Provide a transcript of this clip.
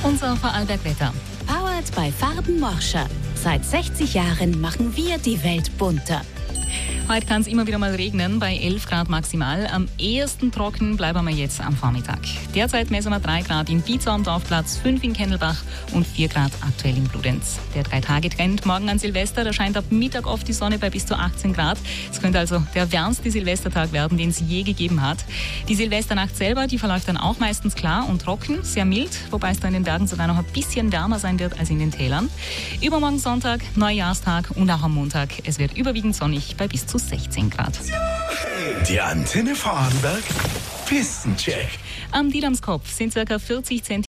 Unser Vorarlberg-Wetter. Powered by Farben Morscher. Seit 60 Jahren machen wir die Welt bunter. Heute kann es immer wieder mal regnen, bei 11 Grad maximal. Am ehesten trocken bleiben wir jetzt am Vormittag. Derzeit messen wir 3 Grad in Pizza am Dorfplatz, 5 in Kennelbach und 4 Grad aktuell in Bludenz. Der 3-Tage-Trend morgen an Silvester, da scheint ab Mittag oft die Sonne bei bis zu 18 Grad. Es könnte also der wärmste Silvestertag werden, den es je gegeben hat. Die Silvesternacht selber, die verläuft dann auch meistens klar und trocken, sehr mild, wobei es da in den Bergen sogar noch ein bisschen wärmer sein wird als in den Tälern. Übermorgen Sonntag, Neujahrstag und auch am Montag. Es wird überwiegend sonnig bei bis zu 16 Grad. Die Antenne Vorarlberg Pistencheck. Am Diethamskopf sind ca. 40 cm